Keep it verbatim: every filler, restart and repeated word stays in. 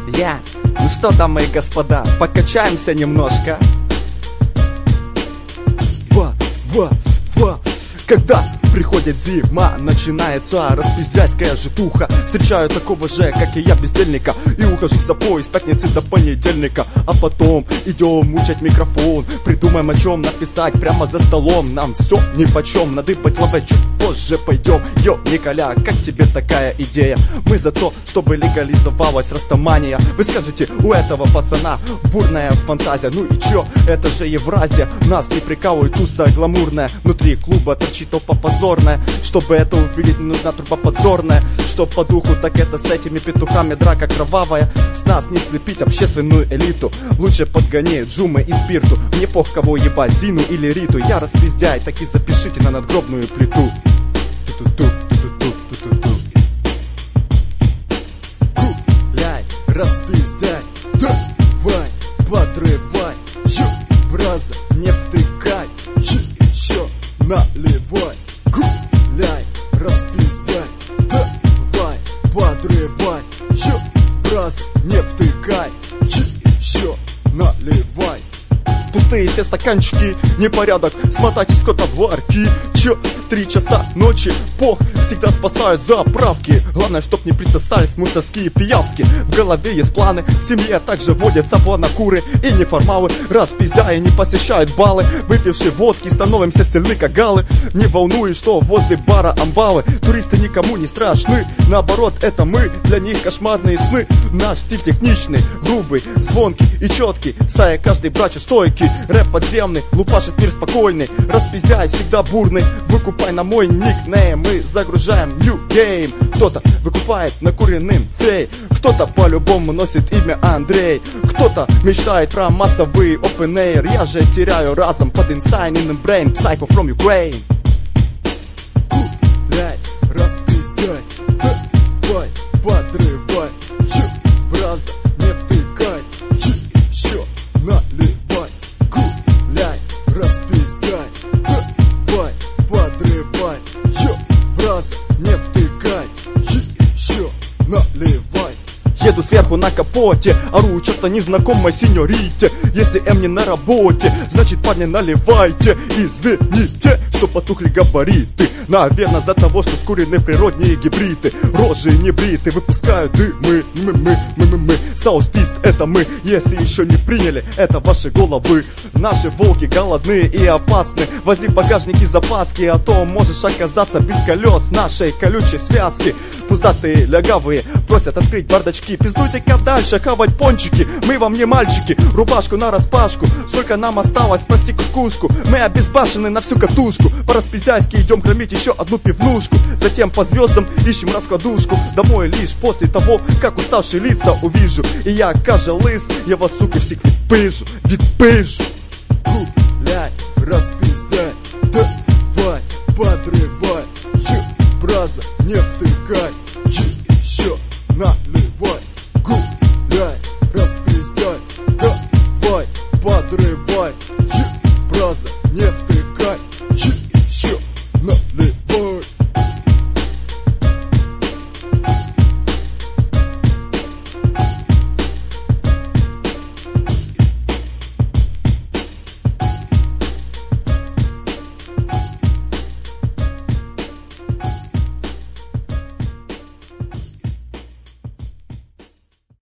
Я. Ну что, дамы и господа, покачаемся немножко. Ва, ва, ва. Когда приходит зима, начинается распиздяйская житуха. Встречаю такого же, как и я, бездельника, и ухожу за поезд с пятницы до понедельника. А потом идем мучать микрофон, придумаем, о чем написать прямо за столом. Нам все нипочем, надыбать лаве чуть позже пойдем. Йо, Николя, как тебе такая идея? Мы за то, чтобы легализовалась растамания. Вы скажете, у этого пацана бурная фантазия. Ну и чё, это же Евразия. Нас не прикалывает туса гламурная. Внутри клуба торчит толпа позорная. Чтобы это увидеть, нужна труба подзорная. Что по духу, так это с этими петухами драка кровавая. С нас не слепить общественную элиту. Лучше подгони джумы и спирту. Мне пох кого ебать, Зину или Риту. Я распиздяй, так и запишите на надгробную плиту. Ту-ту-ту, ту-ту-ту, ту-ту-ту. Гуляй, распиздяй, давай, подрывай. Ё, браза, не втыкай, еще наливай. Гуляй, распиздяй, давай, подрывай. Ё, браза, не втыкай, еще наливай. Пустые все стаканчики, непорядок, смотайтесь кота в ларьки. Чё, три часа ночи, пох, всегда спасают заправки. Главное, чтоб не присосались мусорские пиявки. В голове есть планы, в семье также водятся планокуры и неформалы. Распиздяя не посещают балы, выпившие водки, становимся стильны как галы. Не волнует, что возле бара амбалы. Туристы никому не страшны, наоборот, это мы, для них кошмарные сны. Наш стиль техничный, грубый, звонкий и четкий. Стая каждый брачу стойкий. Рэп подземный, лупашит мир спокойный. Распиздяй всегда бурный, выкупай на мой никнейм. Мы загружаем new game. Кто-то выкупает на куриным фей, кто-то по-любому носит имя Андрей, кто-то мечтает про массовый open air. Я же теряю разом под inside in the brain. Psycho from Ukraine. Гуляй, распиздяй, давай, подрывай. Ё, браза, не втыкай, еще наливай. Гуляй, распиздяй, давай, подрывай. Ё, браза, не втыкай, еще наливай. Еду сверху на капоте, ору что-то незнакомой сеньорите. Если М не на работе, значит, парни, наливайте. Извините, что потухли габариты. Наверное, за того, что скурены природние гибриды. Рожи не бриты, выпускают дымы. Мы, мы, мы, мы, мы. Сауспист, это мы. Если еще не приняли, это ваши головы. Наши волки голодные и опасны. Вози в багажнике запаски, а то можешь оказаться без колес нашей колючей связки. Пузатые лягавые просят открыть бардачки. Пиздуйте-ка дальше, хавать пончики. Мы вам не мальчики, рубашку на распашку. Сколько нам осталось, спроси кукушку. Мы обезбашены на всю катушку. По-распиздяйски идем хранить еще одну пивнушку. Затем по звездам ищем раскладушку. Домой лишь после того, как уставшие лица увижу. И я, кажа лыс, я вас, сука, всех відпишу, відпишу. Гуляй, распиздяй, давай, подрывай. Ё, браза, не